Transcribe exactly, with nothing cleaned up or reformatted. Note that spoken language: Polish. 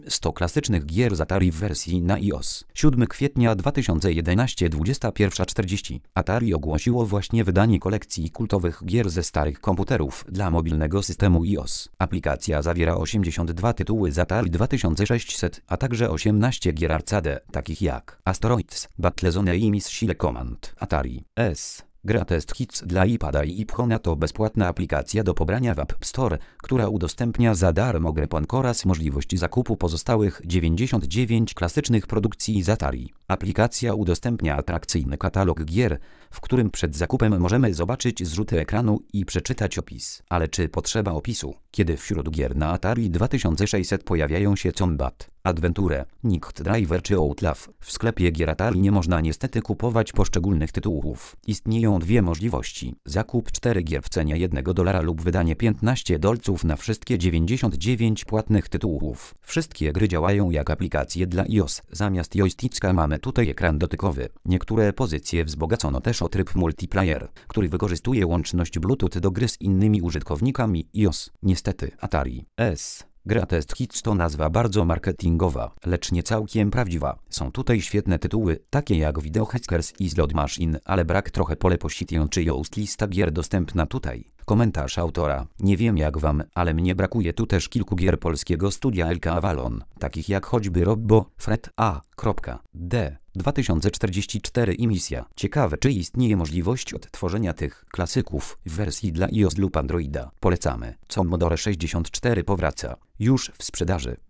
sto klasycznych gier z Atari w wersji na iOS. siódmego kwietnia dwa tysiące jedenastego, dwudziesta pierwsza czterdzieści. Atari ogłosiło właśnie wydanie kolekcji kultowych gier ze starych komputerów dla mobilnego systemu iOS. Aplikacja zawiera osiemdziesiąt dwa tytuły z Atari dwa tysiące sześćset, a także osiemnaście gier arcade, takich jak Asteroids, Battlezone i Missile Command. Atari S. Greatest Hits dla iPada i iPhone'a to bezpłatna aplikacja do pobrania w App Store, która udostępnia za darmo grę Pong oraz możliwość zakupu pozostałych dziewięćdziesięciu dziewięciu klasycznych produkcji z Atari. Aplikacja udostępnia atrakcyjny katalog gier, w którym przed zakupem możemy zobaczyć zrzuty ekranu i przeczytać opis. Ale czy potrzeba opisu, kiedy wśród gier na Atari dwa tysiące sześćset pojawiają się Combat, Adventure, Night Driver czy Outlast? W sklepie gier Atari nie można niestety kupować poszczególnych tytułów. Istnieją dwie możliwości: zakup czterech gier w cenie jednego dolara lub wydanie piętnaście dolców na wszystkie dziewięćdziesiąt dziewięć płatnych tytułów. Wszystkie gry działają jak aplikacje dla iOS. Zamiast joysticka mamy tutaj ekran dotykowy. Niektóre pozycje wzbogacono też o tryb multiplayer, który wykorzystuje łączność Bluetooth do gry z innymi użytkownikami iOS. Niestety Atari S. Greatest Hits to nazwa bardzo marketingowa, lecz nie całkiem prawdziwa. Są tutaj świetne tytuły, takie jak Video Hackers i Slot Machine, ale brak trochę Pole Position czy Yoast lista gier dostępna tutaj. Komentarz autora: nie wiem jak wam, ale mnie brakuje tu też kilku gier polskiego studia L K Avalon, takich jak choćby Robbo, Fred A. D. dwa tysiące czterdzieści cztery i Misja. Ciekawe, czy istnieje możliwość odtworzenia tych klasyków w wersji dla iOS lub Androida. Polecamy. Commodore sześćdziesiąt cztery powraca. Już w sprzedaży.